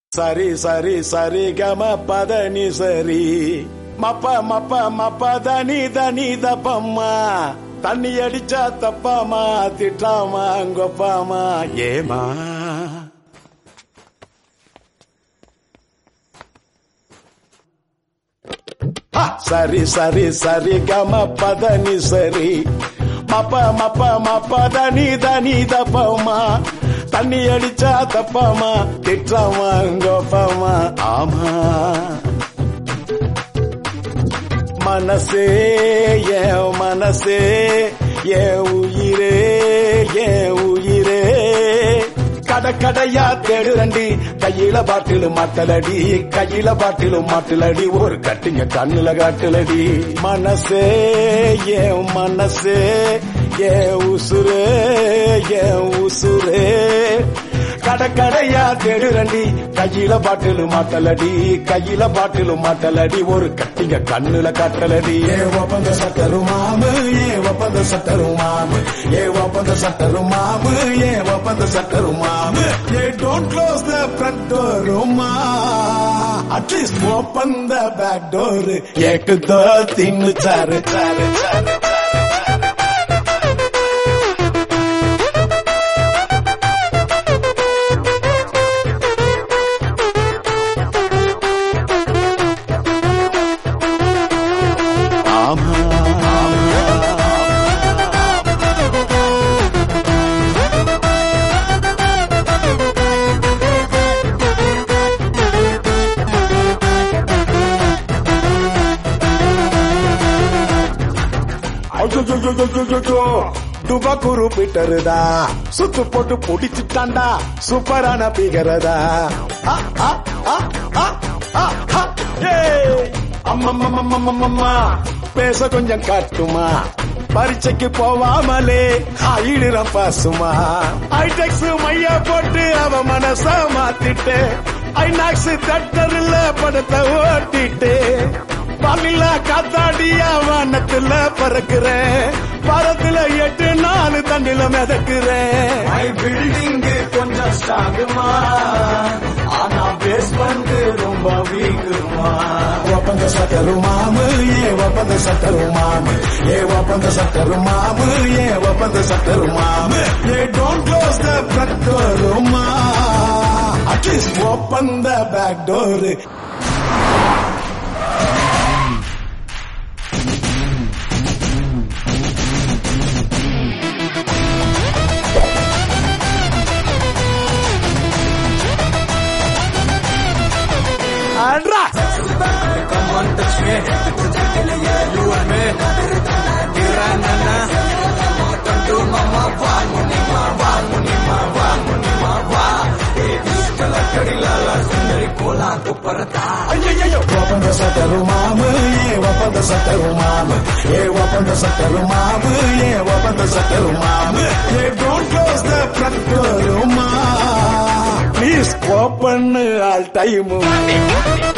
சரி சரி சரி கம பதனி சரி மப்ப மப்ப மப்ப தனி தனி தப்பம்மா தண்ணி அடிச்சா தப்பாமா திட்டாமா கொப்பாமா ஏமா சரி சரி சரி கம பதனி சரி மப்ப மப்ப மப்ப தனி தனி தப்பம்மா தண்ணி அடிச்சா தப்பாமா திட்டாமா கொப்பாமா ஆமா மனசே என் மனசே என் உயிரே என் உயிரே கடக்கடையா தேடுறண்டி கையில பாட்டிலும் மாட்டலடி கையில பாட்டிலும் மாட்டலடி ஒரு கட்டிங்க கண்ணுல காட்டுலடி மனசே என் மனசே என் உசுரே என் உசுரே கடக்கடையா தேடுறண்டி கையில பாட்டிலும் மாட்டலடி கையில பாட்டிலும் மாட்டலடி ஒரு கட்டிங்க கண்ணுல காட்டலடி ஏ ஒப்பந்த சட்டரு மாமு ஏ ஒப்பந்த சட்டரு மாமு ஏ ஒப்பந்த சட்டரு மாமு ஏ ஒப்பந்த சட்டரு மாமு ஏ don't close the front door மா at least open the back door ஏக் தோ तीन चार चार चार துபாக்கூரு பீட்டருதா சுத்து போட்டு பிடிச்சிட்டாண்டா சூப்பரான பிகரதா அம்மம்மா பேச கொஞ்சம் காட்டுமா பரீட்சைக்கு போவாமலே ஆயிடுறான் பாசுமா ஐடெக்ஸ் மையா போட்டு அவ மனச மாத்திட்டு ஐநாக்ஸ் தட்டரில் படத்தை ஓட்டிட்டு பல்லில காத்தாடியா வானத்துல பறக்குறேன் பரத்துல 8 நாள் தண்ணில மிதக்குறேன் பில்டிங் கொஞ்சம் ஸ்ட்ராங்குமா ஆனா பேஸ்மெண்ட் ரொம்ப வீக்குமா ஒப்பந்த சட்டரு மாமு ஏ ஒப்பந்த சட்டரு மாமு ஏ ஒப்பந்த சட்டரு மாமு ஏ ஒப்பந்த சட்டரு மாமு ஏ don't close the front door மா at least open the back door Come on, touch me. You and me. Kiranana. Come to mama, va, munima, va, munima, va, munima, va. Iskala kadilala sundari kola kuparata. Wapanda sataru mamu, ye wapanda sataru mamu, ye wapanda sataru mamu, ye wapanda sataru mamu. Ye don't close the front door, ma. Please open all time.